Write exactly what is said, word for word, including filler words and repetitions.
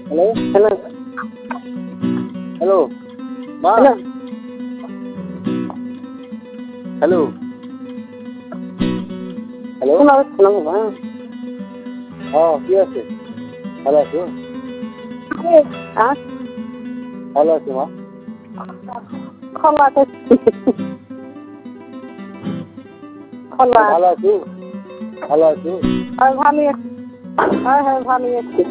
hello hello hello মা hello hello hello শোনা যাচ্ছে না বাবা হ্যাঁ কি আছে ভালো আছো হ্যাঁ ভালো আছো মা খোলা তো খোলা ভালো আছো ভালো আছো আর ভালোই আছি হ্যাঁ হ্যাঁ ভালোই আছি